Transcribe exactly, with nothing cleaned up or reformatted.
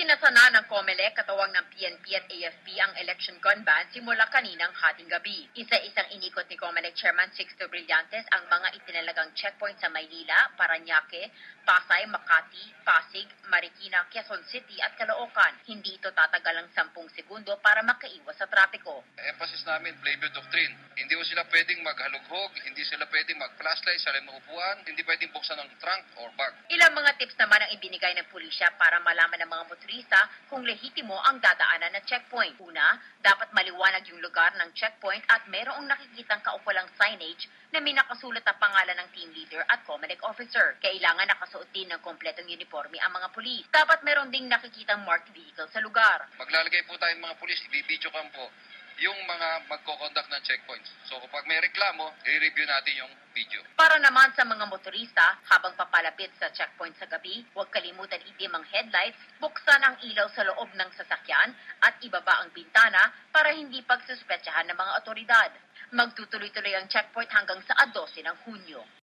Isinasana ng COMELEC katawang ng P N P at A F P ang election gun ban simula kaninang hating gabi. Isa-isang inikot ni COMELEC Chairman Sixto Brillantes ang mga itinalagang checkpoint sa Maynila, Parañaque, Pasay, Makati, Pasig, Marikina, Quezon City at Caloocan. Hindi ito tatagal ng sampung segundo para makaiwas sa trapiko. Emphasis namin, Playboy Doctrine. Hindi ko sila pwedeng maghalughog, hindi sila pwedeng mag-flashlight sa limang upuan, hindi pwedeng buksan ng trunk or bag. Ilang mga tips naman ang ibinigay ng pulisya para malaman ng mga motorista kung lehitimo ang dadaanan na checkpoint. Una, dapat maliwanag yung lugar ng checkpoint at merong nakikitang kaupalang signage na may nakasulat na pangalan ng team leader at COMELEC officer. Kailangan nakasuot din ng kompletong uniforme ang mga pulis. Dapat meron ding nakikitang marked vehicle sa lugar. Maglalagay po tayong mga pulis, ibibidyo kan po yung mga magko-conduct ng checkpoints. So kapag may reklamo, i-review natin yung video. Para naman sa mga motorista, habang papalapit sa checkpoint sa gabi, huwag kalimutan idim ang headlights, buksan ang ilaw sa loob ng sasakyan at ibaba ang bintana para hindi pagsuspetsahan ng mga otoridad. Magtutuloy-tuloy ang checkpoint hanggang sa twelve ng Hunyo.